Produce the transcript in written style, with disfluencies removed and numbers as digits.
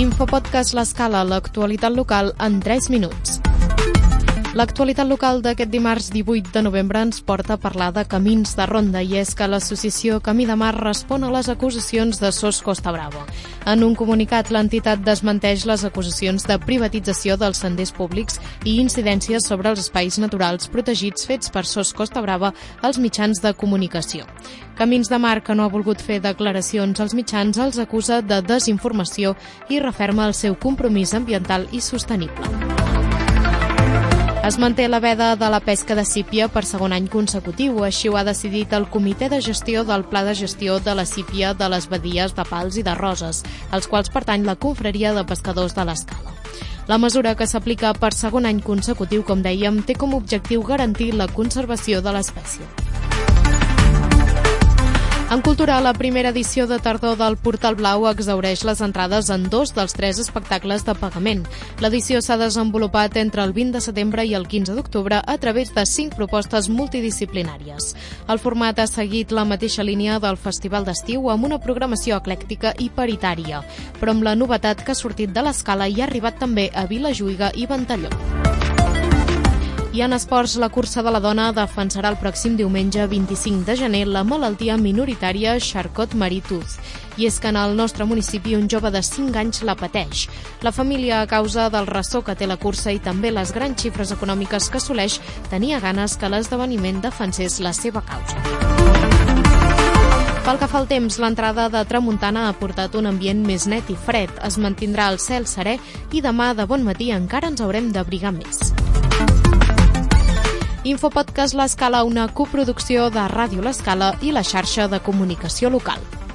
Infopodcast L'Escala, l'actualitat local en 3 minuts. L'actualitat local d'aquest dimarts 18 de novembre ens porta a parlar de camins de ronda i és que l'associació Camí de Mar respon a les acusacions de SOS Costa Brava. En un comunicat, l'entitat desmenteix les acusacions de privatització dels senders públics i incidències sobre els espais naturals protegits fets per SOS Costa Brava als mitjans de comunicació. Camins de Mar, que no ha volgut fer declaracions als mitjans, els acusa de desinformació i referma el seu compromís ambiental i sostenible. Es manté la veda de la pesca de sípia per segon any consecutiu. Així ho ha decidit el Comitè de Gestió del Pla de Gestió de la Sípia de les Badies de Pals i de Roses, als quals pertany la Confraria de Pescadors de l'Escala. La mesura, que s'aplica per segon any consecutiu, com dèiem, té com a objectiu garantir la conservació de l'espècie. En cultura, la primera edició de tardor del Portal Blau exhaureix les entrades en 2 dels 3 espectacles de pagament. L'edició s'ha desenvolupat entre el 20 de setembre i el 15 d'octubre a través de 5 propostes multidisciplinàries. El format ha seguit la mateixa línia del Festival d'Estiu amb una programació eclèctica i paritària, però amb la novetat que ha sortit de l'Escala i ha arribat també a Vilajuïga i Ventalló. I en esports, la cursa de la dona defensarà el pròxim diumenge 25 de gener la malaltia minoritària Charcot-Marie-Tooth. I és que en el nostre municipi un jove de 5 anys la pateix. La família, a causa del ressò que té la cursa i també les grans xifres econòmiques que assoleix, tenia ganes que l'esdeveniment defensés la seva causa. Pel que fa al temps, l'entrada de tramuntana ha portat un ambient més net i fred. Es mantindrà el cel serè i demà de bon matí encara ens haurem d'abrigar més. Infopodcast L'Escala, una coproducció de Ràdio L'Escala i la xarxa de comunicació local.